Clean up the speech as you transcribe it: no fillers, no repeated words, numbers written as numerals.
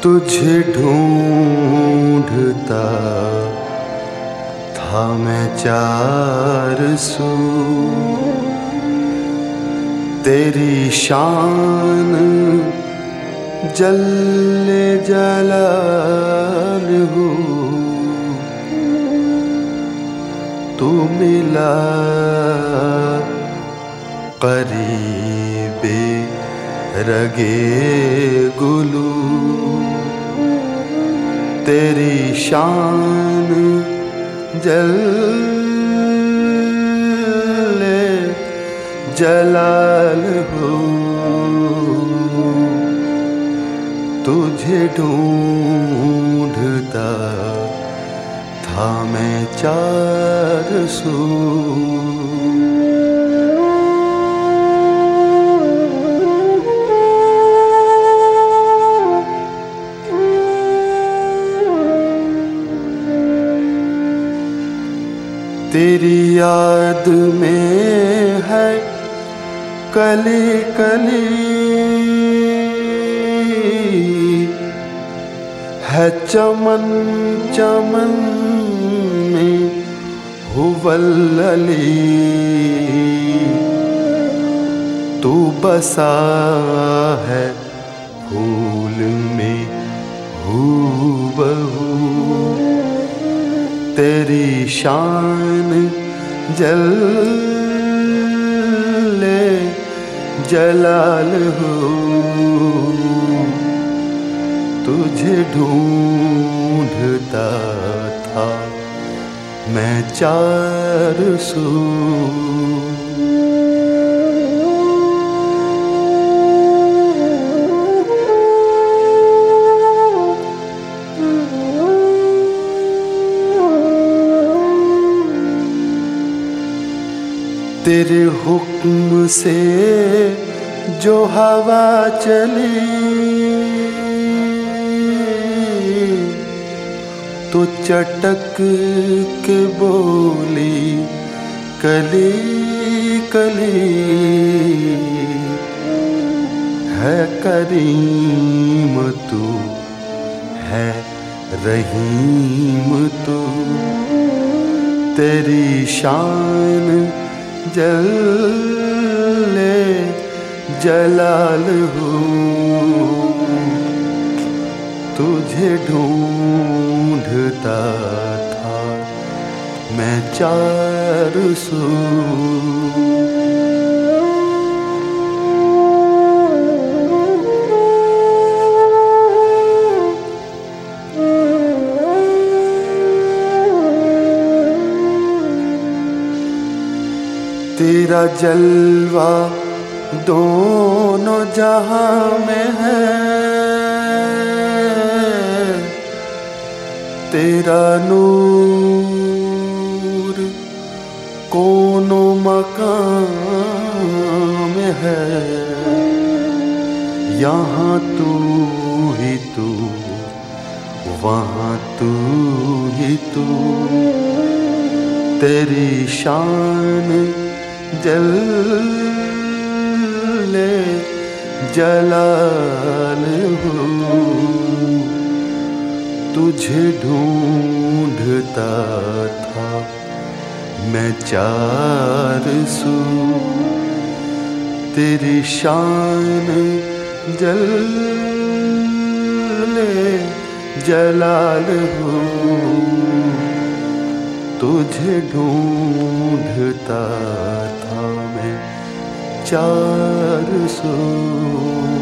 तुझे ढूंढता था मैं चार सू, तेरी शान जल्ले जलाल हो। तू मिला करीबे रगे गुलू, तेरी शान जल्ले जलाल हो। तुझे ढूंढता था मैं चार सू। तेरी याद में है कली कली, है चमन चमन में हुवल्लली। तू बसा है फूल में हूबहू, तेरी शान जल्ले जलाल हो। तुझे ढूंढता था मैं चार सू। तेरे हुक्म से जो हवा चली, तो चटक के बोली कली कली। है करीम तू, है रहीम तू, तेरी शान जल्ले जलाल हो। तुझे ढूंढता था मैं चार सू। तेरा जलवा दोनों जहां में है, तेरा नूर कोनों मकान में है। यहाँ तू ही तू, वहाँ तू ही तू, तेरी शान जल्ले जलाल हो। तुझे ढूंढता था मैं चार सू, तेरी शान जल्ले जलाल हो। तुझे ढूंढता था मैं चार सू।